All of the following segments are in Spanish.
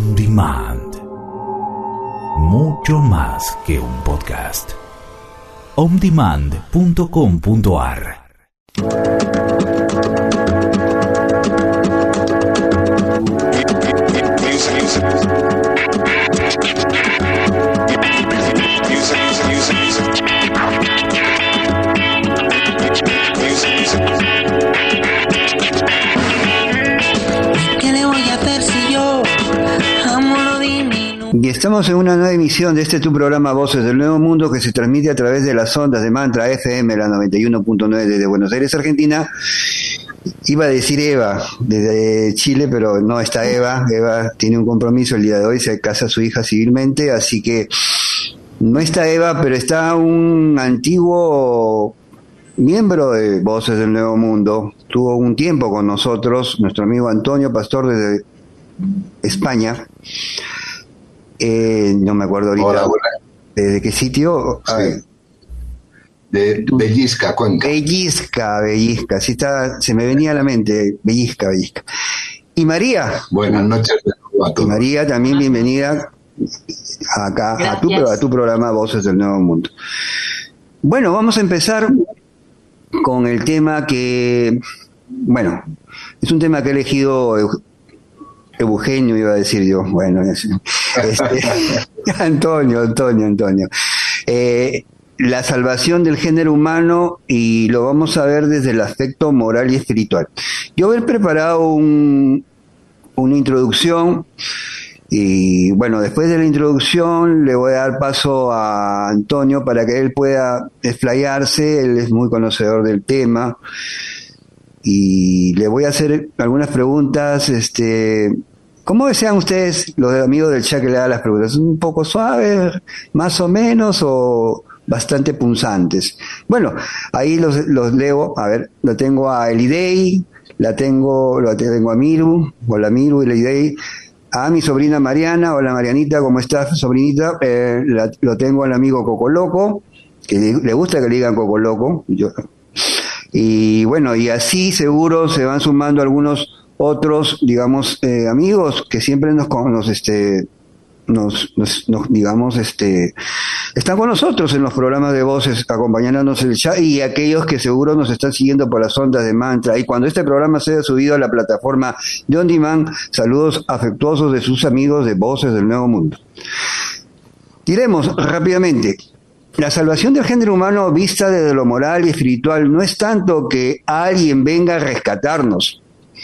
On Demand. Mucho más que un podcast. ondemand.com.ar. Y estamos en una nueva emisión de tu programa Voces del Nuevo Mundo, que se transmite a través de las ondas de Mantra FM, la 91.9 desde Buenos Aires, Argentina. Iba a decir Eva desde Chile, pero no está Eva. Eva tiene un compromiso el día de hoy, se casa su hija civilmente, así que no está Eva, pero está un antiguo miembro de Voces del Nuevo Mundo. Tuvo un tiempo con nosotros, nuestro amigo Antonio Pastor desde España. No me acuerdo ahorita. Hola. ¿De qué sitio? Sí. De Bellisca, Cuenca. Bellisca, sí está, se me venía a la mente, Bellisca. Y María. Buenas noches a todos. Y María, también bienvenida acá a tu programa Voces del Nuevo Mundo. Bueno, vamos a empezar con el tema que, bueno, es un tema que he elegido Eugenio, iba a decir yo, bueno, Antonio. La salvación del género humano, y lo vamos a ver desde el aspecto moral y espiritual. Yo he preparado una introducción, y bueno, después de la introducción le voy a dar paso a Antonio para que él pueda explayarse. Él es muy conocedor del tema, y le voy a hacer algunas preguntas, ¿cómo desean ustedes, los amigos del chat, que le hagan las preguntas? ¿Un poco suaves, más o menos, o bastante punzantes? Bueno, ahí los leo. A ver, lo tengo a Elidei, lo tengo a Miru. Hola Miru, Elidei. A mi sobrina Mariana. Hola Marianita, ¿cómo estás, sobrinita? Lo tengo al amigo Coco Loco, que le gusta que le digan Coco Loco. Y bueno, y así seguro se van sumando algunos otros, digamos, amigos que siempre nos digamos, están con nosotros en los programas de voces, acompañándonos en el chat, y aquellos que seguro nos están siguiendo por las ondas de Mantra. Y cuando este programa sea subido a la plataforma de On Demand, saludos afectuosos de sus amigos de Voces del Nuevo Mundo. Diremos rápidamente: la salvación del género humano, vista desde lo moral y espiritual, no es tanto que alguien venga a rescatarnos,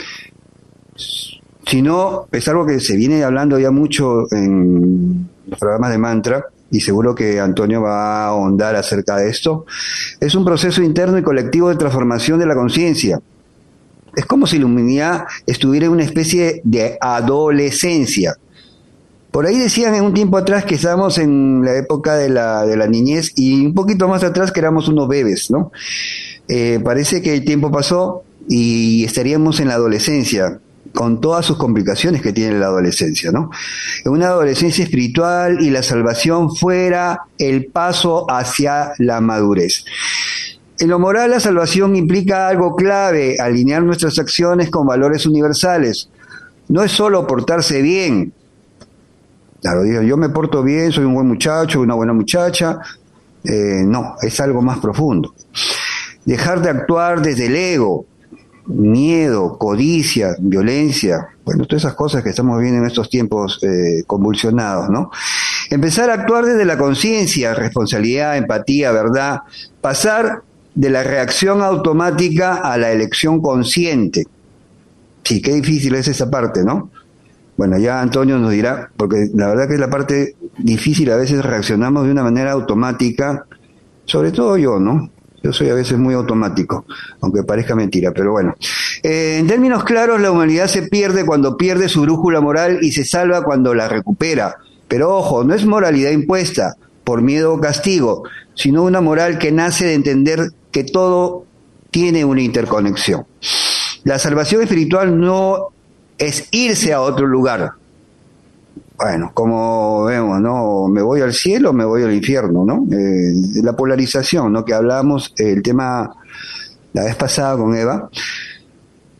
sino es algo que se viene hablando ya mucho en los programas de Mantra, y seguro que Antonio va a ahondar acerca de esto. Es un proceso interno y colectivo de transformación de la conciencia. Es como si la humanidad estuviera en una especie de adolescencia. Por ahí decían en un tiempo atrás que estábamos en la época de la niñez, y un poquito más atrás que éramos unos bebés, ¿no? Parece que el tiempo pasó y estaríamos en la adolescencia, con todas sus complicaciones que tiene la adolescencia, ¿no? Una adolescencia espiritual, y la salvación fuera el paso hacia la madurez. En lo moral, la salvación implica algo clave: alinear nuestras acciones con valores universales. No es solo portarse bien. Claro, digo, yo me porto bien, soy un buen muchacho, una buena muchacha. No, es algo más profundo. Dejar de actuar desde el ego, miedo, codicia, violencia, bueno, todas esas cosas que estamos viendo en estos tiempos convulsionados, ¿no? Empezar a actuar desde la conciencia, responsabilidad, empatía, verdad. Pasar de la reacción automática a la elección consciente. Sí, qué difícil es esa parte, ¿no? Bueno, ya Antonio nos dirá, porque la verdad que es la parte difícil. A veces reaccionamos de una manera automática, sobre todo yo, ¿no? Yo soy a veces muy automático, aunque parezca mentira, pero bueno. En términos claros, la humanidad se pierde cuando pierde su brújula moral, y se salva cuando la recupera. Pero ojo, no es moralidad impuesta por miedo o castigo, sino una moral que nace de entender que todo tiene una interconexión. La salvación espiritual no es irse a otro lugar. Bueno, como vemos, ¿no? Me voy al cielo, me voy al infierno, ¿no? La polarización, ¿no? Que hablamos, el tema la vez pasada con Eva.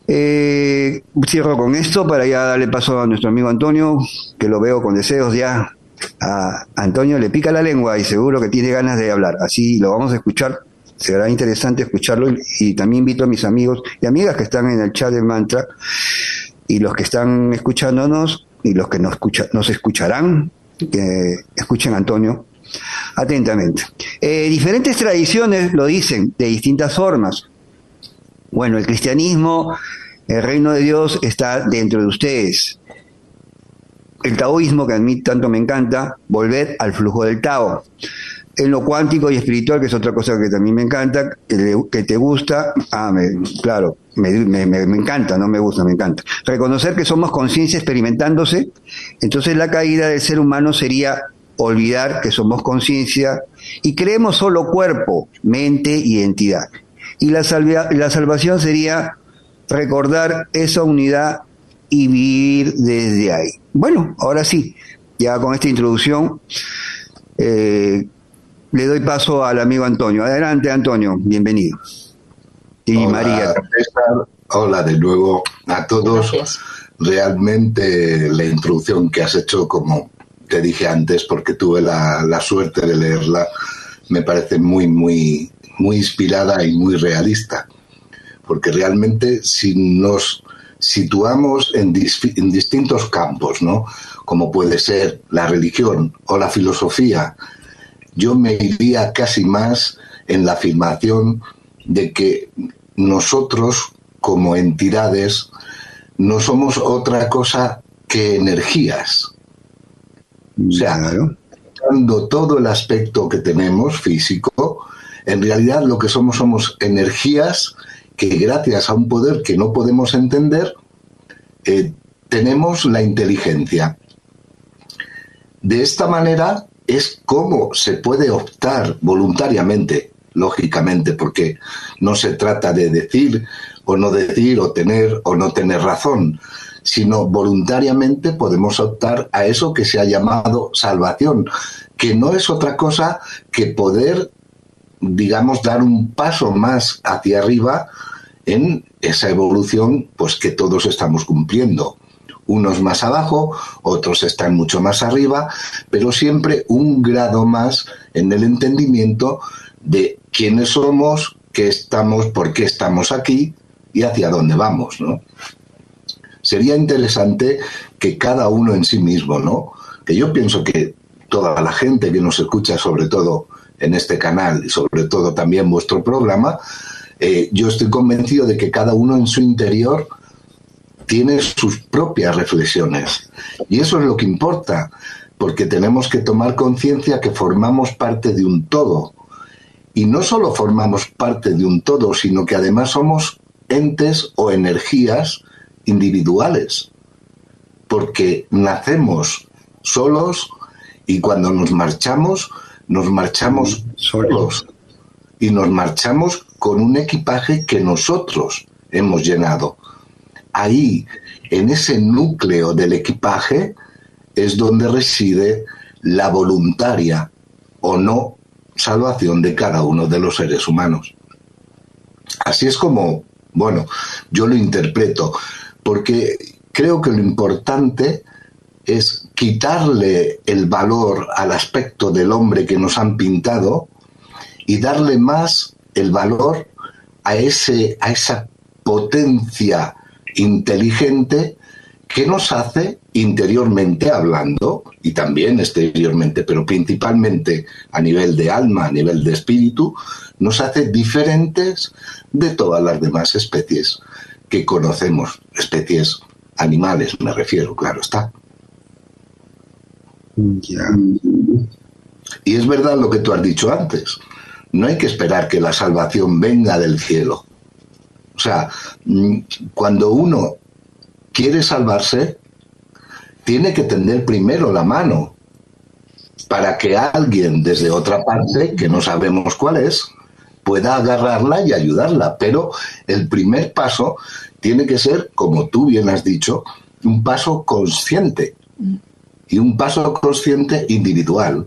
Cierro con esto para ya darle paso a nuestro amigo Antonio, que lo veo con deseos ya. A Antonio le pica la lengua y seguro que tiene ganas de hablar, así lo vamos a escuchar. Será interesante escucharlo y también invito a mis amigos y amigas que están en el chat de Mantra y los que están escuchándonos y los que nos escucharán, que escuchen a Antonio atentamente. Diferentes tradiciones lo dicen de distintas formas. Bueno, el cristianismo, el reino de Dios está dentro de ustedes. El taoísmo, que a mí tanto me encanta, volver al flujo del Tao. En lo cuántico y espiritual, que es otra cosa que también me encanta, que te gusta, me encanta, no me gusta, me encanta. Reconocer que somos conciencia experimentándose, entonces la caída del ser humano sería olvidar que somos conciencia y creemos solo cuerpo, mente y entidad. Y la salvación sería recordar esa unidad y vivir desde ahí. Bueno, ahora sí, ya con esta introducción, le doy paso al amigo Antonio. Adelante, Antonio, bienvenido. Y hola, María. César, hola de nuevo a todos. Gracias. Realmente la introducción que has hecho, como te dije antes, porque tuve la suerte de leerla, me parece muy, muy, muy inspirada y muy realista. Porque realmente si nos situamos en distintos campos, ¿no?, como puede ser la religión o la filosofía, yo me iría casi más en la afirmación de que nosotros, como entidades, no somos otra cosa que energías. O sea, dando todo el aspecto que tenemos físico, en realidad lo que somos energías que, gracias a un poder que no podemos entender, tenemos la inteligencia. De esta manera es como se puede optar voluntariamente, lógicamente, porque no se trata de decir, o tener o no tener razón, sino voluntariamente podemos optar a eso que se ha llamado salvación, que no es otra cosa que poder, digamos, dar un paso más hacia arriba en esa evolución, pues, que todos estamos cumpliendo. Unos más abajo, otros están mucho más arriba, pero siempre un grado más en el entendimiento de quiénes somos, qué estamos, por qué estamos aquí y hacia dónde vamos, ¿no? Sería interesante que cada uno en sí mismo, ¿no?, que yo pienso que toda la gente que nos escucha, sobre todo en este canal y sobre todo también vuestro programa, yo estoy convencido de que cada uno en su interior tiene sus propias reflexiones. Y eso es lo que importa, porque tenemos que tomar conciencia que formamos parte de un todo. Y no solo formamos parte de un todo, sino que además somos entes o energías individuales. Porque nacemos solos y cuando nos marchamos solos. Y nos marchamos con un equipaje que nosotros hemos llenado. Ahí, en ese núcleo del equipaje, es donde reside la voluntaria o no salvación de cada uno de los seres humanos. Así es como, bueno, yo lo interpreto, porque creo que lo importante es quitarle el valor al aspecto del hombre que nos han pintado y darle más el valor a esa potencia inteligente que nos hace, interiormente hablando y también exteriormente, pero principalmente a nivel de alma, a nivel de espíritu, nos hace diferentes de todas las demás especies que conocemos, especies animales me refiero, claro está. Ya. Y es verdad lo que tú has dicho antes, no hay que esperar que la salvación venga del cielo. O sea, cuando uno quiere salvarse, tiene que tender primero la mano para que alguien desde otra parte, que no sabemos cuál es, pueda agarrarla y ayudarla. Pero el primer paso tiene que ser, como tú bien has dicho, un paso consciente. Y un paso consciente individual.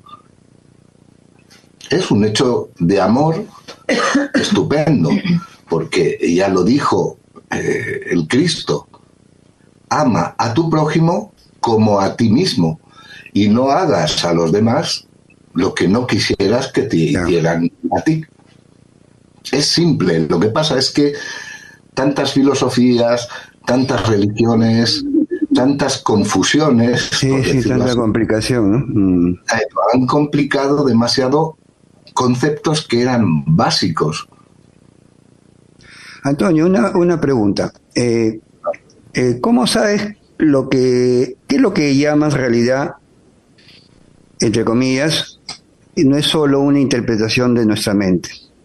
Es un hecho de amor estupendo, porque ya lo dijo el Cristo. Ama a tu prójimo como a ti mismo y no hagas a los demás lo que no quisieras que te hicieran a ti. Es simple. Lo que pasa es que tantas filosofías, tantas religiones, tantas confusiones, tanta así, complicación, ¿no? Han complicado demasiado conceptos que eran básicos. Antonio, una pregunta. ¿Cómo sabes qué es lo que llamas realidad, entre comillas, y no es solo una interpretación de nuestra mente?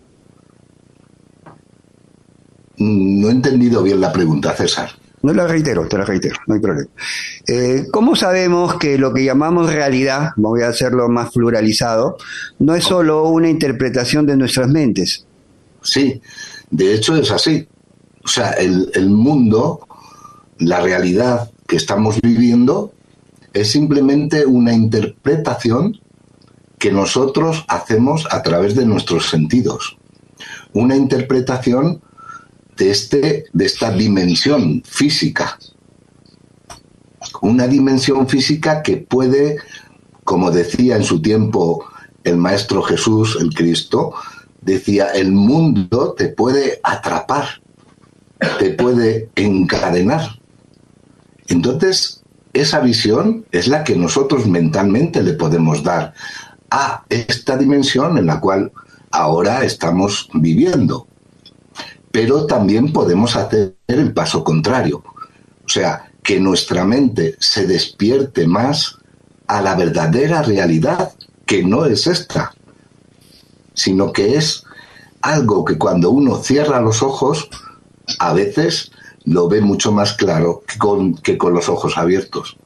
No he entendido bien la pregunta, César. No te la reitero, no hay problema. ¿Cómo sabemos que lo que llamamos realidad, voy a hacerlo más pluralizado, no es solo una interpretación de nuestras mentes? Sí, de hecho es así. O sea, el mundo, la realidad que estamos viviendo, es simplemente una interpretación que nosotros hacemos a través de nuestros sentidos. Una interpretación de esta dimensión física. Una dimensión física que puede, como decía en su tiempo el Maestro Jesús, el Cristo, decía, el mundo te puede atrapar, te puede encadenar. Entonces, esa visión es la que nosotros mentalmente le podemos dar a esta dimensión en la cual ahora estamos viviendo. Pero también podemos hacer el paso contrario. O sea, que nuestra mente se despierte más a la verdadera realidad, que no es esta, sino que es algo que cuando uno cierra los ojos, a veces lo ve mucho más claro que con los ojos abiertos.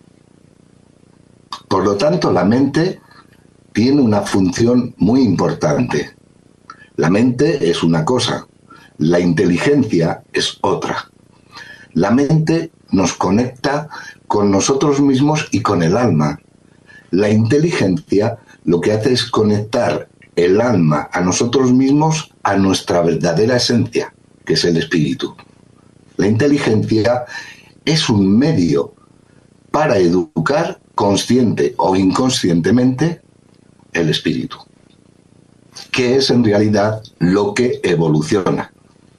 Por lo tanto, la mente tiene una función muy importante. La mente es una cosa, la inteligencia es otra. La mente nos conecta con nosotros mismos y con el alma. La inteligencia lo que hace es conectar el alma a nosotros mismos, a nuestra verdadera esencia, que es el espíritu. La inteligencia es un medio para educar consciente o inconscientemente el espíritu, que es en realidad lo que evoluciona.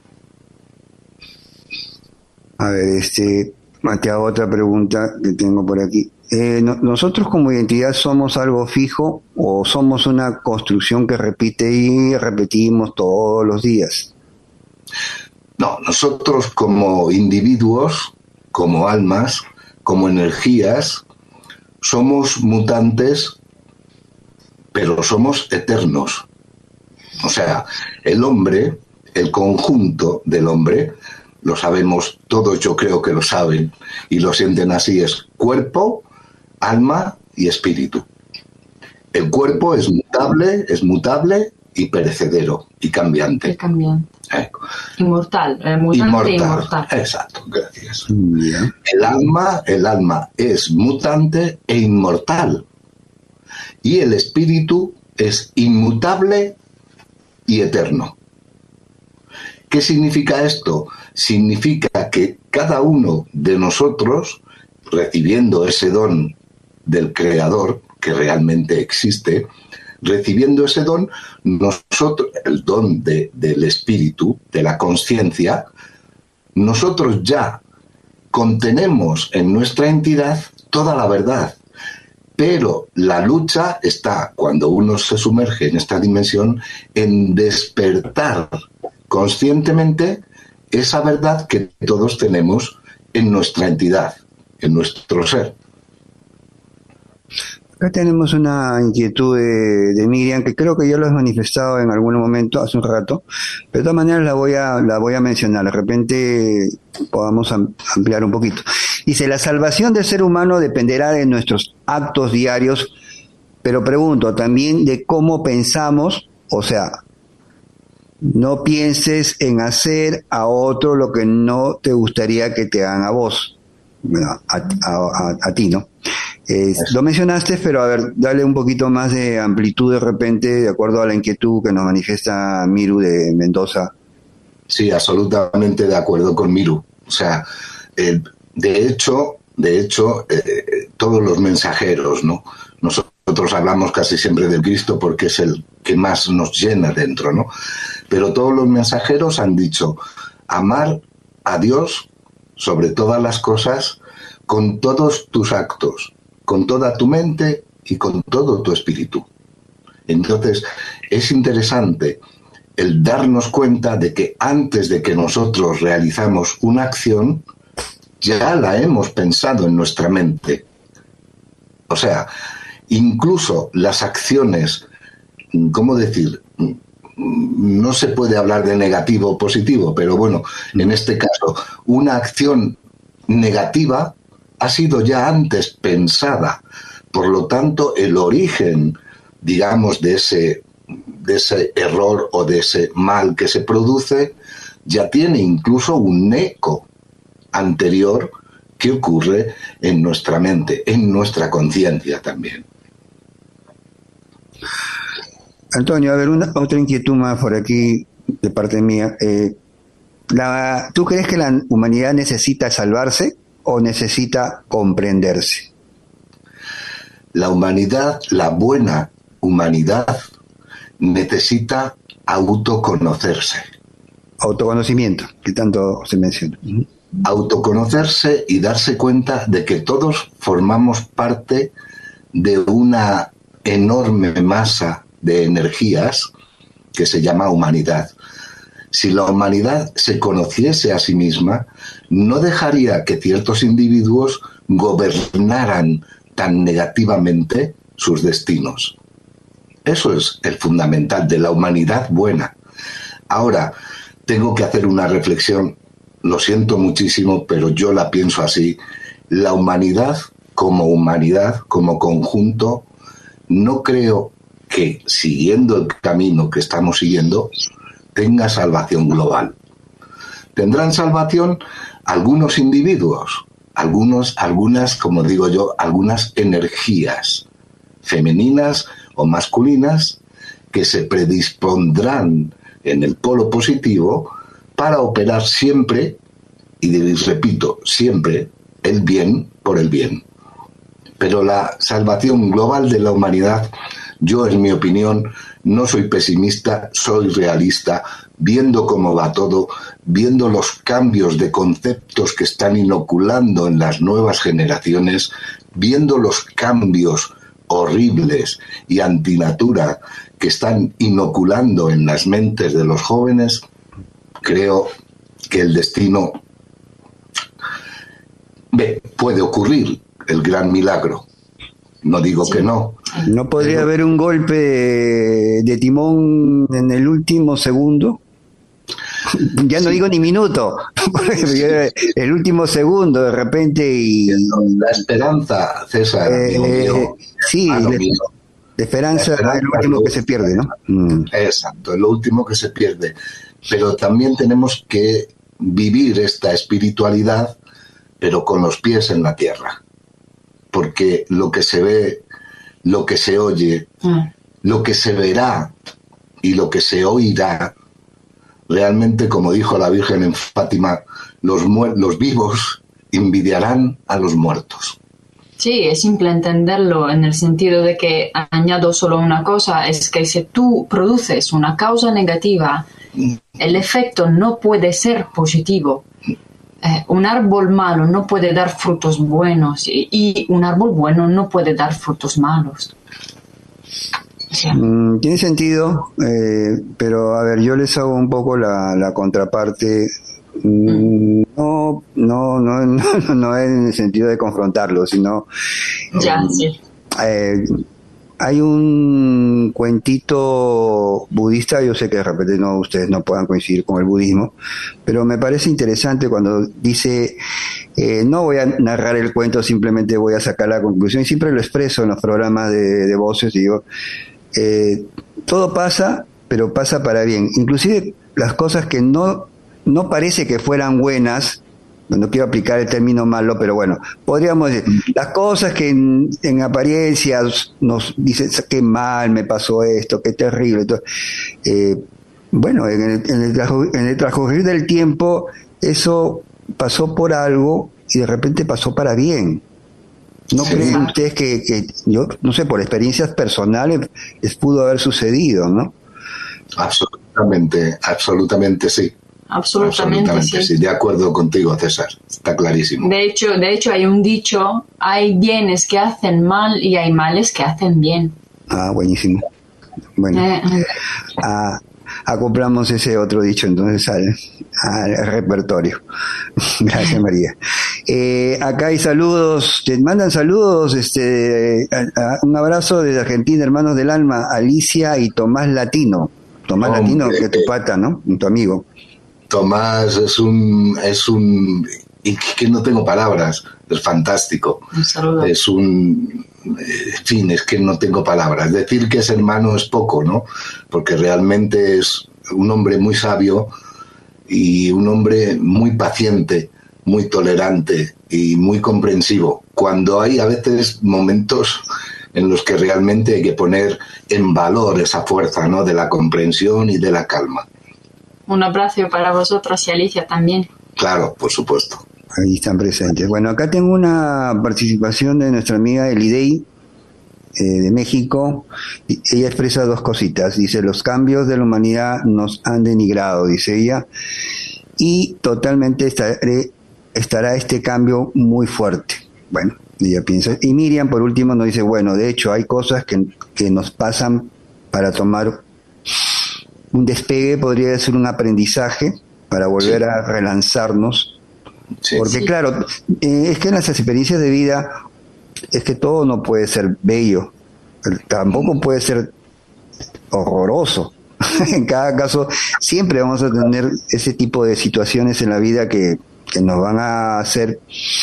A ver, te hago otra pregunta que tengo por aquí. ¿Nosotros como identidad somos algo fijo o somos una construcción que repite y repetimos todos los días? No, nosotros como individuos, como almas, como energías, somos mutantes, pero somos eternos. O sea, el hombre, el conjunto del hombre, lo sabemos todos, yo creo que lo saben y lo sienten así, es cuerpo, alma y espíritu. El cuerpo es mutable y perecedero y cambiante. Inmortal, mutante inmortal. Exacto, gracias. Yeah. El alma es mutante e inmortal. Y el espíritu es inmutable y eterno. ¿Qué significa esto? Significa que cada uno de nosotros, recibiendo ese don del Creador, que realmente existe, recibiendo ese don, nosotros, el don del espíritu, de la conciencia, nosotros ya contenemos en nuestra entidad toda la verdad. Pero la lucha está, cuando uno se sumerge en esta dimensión, en despertar conscientemente esa verdad que todos tenemos en nuestra entidad, en nuestro ser. Acá tenemos una inquietud de Miriam, que creo que ya lo has manifestado en algún momento, hace un rato, pero de todas maneras la voy a mencionar, de repente podamos ampliar un poquito. Dice, la salvación del ser humano dependerá de nuestros actos diarios, pero pregunto también de cómo pensamos, o sea, no pienses en hacer a otro lo que no te gustaría que te hagan a vos, bueno, a ti, ¿no? Lo mencionaste, pero a ver, dale un poquito más de amplitud de repente, de acuerdo a la inquietud que nos manifiesta Miru de Mendoza. Sí, absolutamente de acuerdo con Miru. O sea, de hecho, todos los mensajeros, ¿no? Nosotros hablamos casi siempre del Cristo porque es el que más nos llena dentro, ¿no? Pero todos los mensajeros han dicho, amar a Dios sobre todas las cosas, con todos tus actos, con toda tu mente y con todo tu espíritu. Entonces, es interesante el darnos cuenta de que antes de que nosotros realizamos una acción, ya la hemos pensado en nuestra mente. O sea, incluso las acciones, ¿cómo decir? No se puede hablar de negativo o positivo, pero bueno, en este caso, una acción negativa ha sido ya antes pensada. Por lo tanto, el origen, digamos, de ese error o de ese mal que se produce, ya tiene incluso un eco anterior que ocurre en nuestra mente, en nuestra conciencia también. Antonio, a ver, otra inquietud más por aquí de parte mía. ¿Tú crees que la humanidad necesita salvarse o necesita comprenderse? La humanidad, la buena humanidad, necesita autoconocerse. Autoconocimiento, que tanto se menciona. Autoconocerse y darse cuenta de que todos formamos parte de una enorme masa de energías que se llama humanidad. Si la humanidad se conociese a sí misma, no dejaría que ciertos individuos gobernaran tan negativamente sus destinos. Eso es el fundamental de la humanidad buena. Ahora, tengo que hacer una reflexión, lo siento muchísimo, pero yo la pienso así. La humanidad, como conjunto, no creo que, siguiendo el camino que estamos siguiendo, tenga salvación global. Tendrán salvación algunos individuos, algunas, como digo yo, algunas energías femeninas o masculinas que se predispondrán en el polo positivo para operar siempre, y repito, siempre, el bien por el bien. Pero la salvación global de la humanidad, yo en mi opinión, no soy pesimista, soy realista, viendo cómo va todo, viendo los cambios de conceptos que están inoculando en las nuevas generaciones, viendo los cambios horribles y antinatura que están inoculando en las mentes de los jóvenes, creo que el destino puede ocurrir, el gran milagro. No digo que no. ¿No podría haber un golpe de timón en el último segundo? Ya no digo ni minuto, el último segundo de repente y... La esperanza, César, sí, la esperanza es lo último que se pierde, ¿no? Exacto, es lo último que se pierde. Pero también tenemos que vivir esta espiritualidad, pero con los pies en la tierra. Porque lo que se ve, lo que se oye, lo que se verá y lo que se oirá, realmente, como dijo la Virgen en Fátima, los vivos envidiarán a los muertos. Sí, es simple entenderlo en el sentido de que, añado solo una cosa, es que si tú produces una causa negativa, el efecto no puede ser positivo. Un árbol malo no puede dar frutos buenos y un árbol bueno no puede dar frutos malos. O sea, tiene sentido, pero a ver, yo les hago un poco la contraparte. No en el sentido de confrontarlo, sino sí. Hay un cuentito budista, yo sé que de repente ustedes no puedan coincidir con el budismo, pero me parece interesante cuando dice, no voy a narrar el cuento, simplemente voy a sacar la conclusión, y siempre lo expreso en los programas de voces, digo, todo pasa, pero pasa para bien, inclusive las cosas que no parece que fueran buenas, no quiero aplicar el término malo, pero bueno, podríamos decir, las cosas que en apariencia nos dicen, qué mal me pasó esto, qué terrible, Bueno, en el transcurrir del tiempo, eso pasó por algo y de repente pasó para bien. ¿No creen ustedes que yo, no sé, por experiencias personales les pudo haber sucedido, ¿no? Absolutamente sí. Absolutamente sí. De acuerdo contigo, César. Está clarísimo. De hecho, hay un dicho: hay bienes que hacen mal y hay males que hacen bien. Ah, buenísimo. Bueno, acoplamos ese otro dicho entonces al repertorio. Gracias, María. Acá hay saludos, te mandan saludos, un abrazo desde Argentina, hermanos del alma, Alicia y Tomás Latino. Tomás Latino, que tu pata, ¿no? Tu amigo. Tomás es un y que no tengo palabras, es fantástico. Un saludo. En fin, es que no tengo palabras. Decir que es hermano es poco, ¿no? Porque realmente es un hombre muy sabio y un hombre muy paciente, muy tolerante y muy comprensivo. Cuando hay a veces momentos en los que realmente hay que poner en valor esa fuerza, ¿no? De la comprensión y de la calma. Un abrazo para vosotros y Alicia también. Claro, por supuesto. Ahí están presentes. Bueno, acá tengo una participación de nuestra amiga Elidei de México. Ella expresa dos cositas. Dice: los cambios de la humanidad nos han denigrado, dice ella, y totalmente estará este cambio muy fuerte. Bueno, ella piensa. Y Miriam, por último, nos dice: bueno, de hecho hay cosas que nos pasan para tomar un despegue, podría ser un aprendizaje para volver a relanzarnos. Sí, porque claro, es que en las experiencias de vida es que todo no puede ser bello, tampoco puede ser horroroso. En cada caso siempre vamos a tener ese tipo de situaciones en la vida que nos van a hacer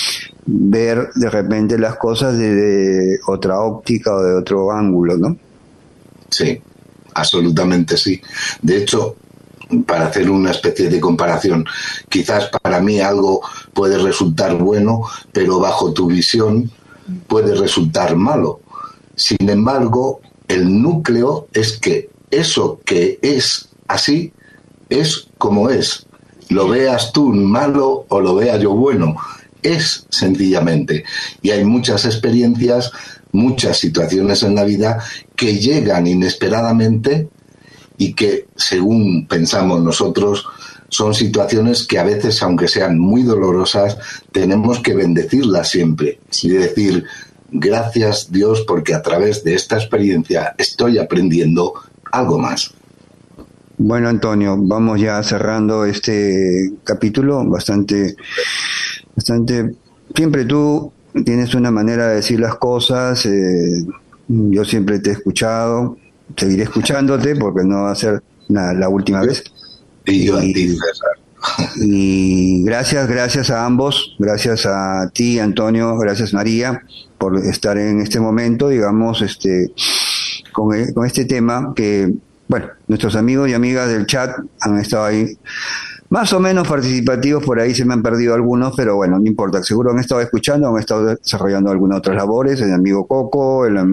ver de repente las cosas desde otra óptica o de otro ángulo, ¿no? Sí, absolutamente sí. De hecho, para hacer una especie de comparación, quizás para mí algo puede resultar bueno, pero bajo tu visión puede resultar malo. Sin embargo, el núcleo es que eso que es así es como es. Lo veas tú malo o lo vea yo bueno, es sencillamente. Y hay muchas experiencias, muchas situaciones en la vida que llegan inesperadamente y que, según pensamos nosotros, son situaciones que a veces, aunque sean muy dolorosas, tenemos que bendecirlas siempre y decir: gracias, Dios, porque a través de esta experiencia estoy aprendiendo algo más. Bueno, Antonio, vamos ya cerrando este capítulo bastante. Siempre tú tienes una manera de decir las cosas. Yo siempre te he escuchado, seguiré escuchándote porque no va a ser la última vez. Y yo a ti, César. Y gracias a ambos, gracias a ti, Antonio, gracias, María, por estar en este momento, digamos, con este tema que, bueno, nuestros amigos y amigas del chat han estado ahí más o menos participativos, por ahí se me han perdido algunos, pero bueno, no importa, seguro han estado escuchando, han estado desarrollando algunas otras labores, el amigo Coco, la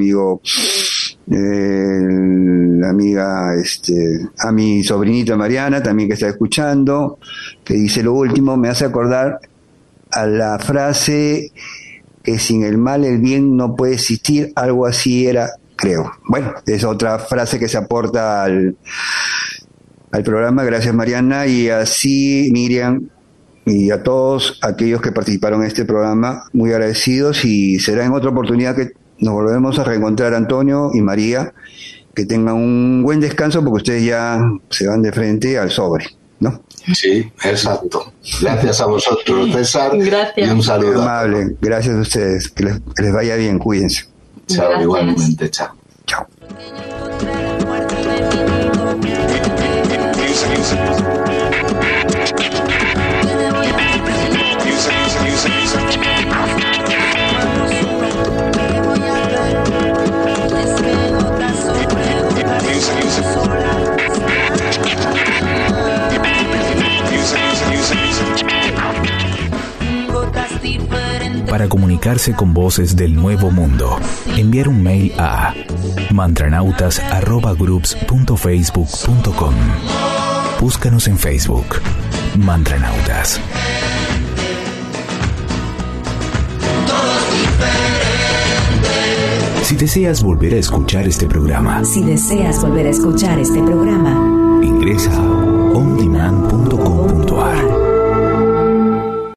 amiga, a mi sobrinita Mariana también, que está escuchando, que dice lo último, me hace acordar a la frase que sin el mal el bien no puede existir, algo así era, creo. Bueno, es otra frase que se aporta al programa. Gracias, Mariana, y así Miriam y a todos aquellos que participaron en este programa, muy agradecidos, y será en otra oportunidad que nos volvemos a reencontrar, Antonio y María. Que tengan un buen descanso porque ustedes ya se van de frente al sobre, ¿no? Sí, exacto. Gracias a vosotros, César. Gracias. Y un saludo. Amable. Gracias a ustedes. Que les vaya bien. Cuídense. Chao, gracias. Igualmente. Chao. Chao. Para comunicar comunicarse con voces del nuevo mundo. Enviar un mail a mantranautas@groups.facebook.com. Búscanos en Facebook, Mantranautas. Si deseas volver a escuchar este programa, ingresa a ondemand.com.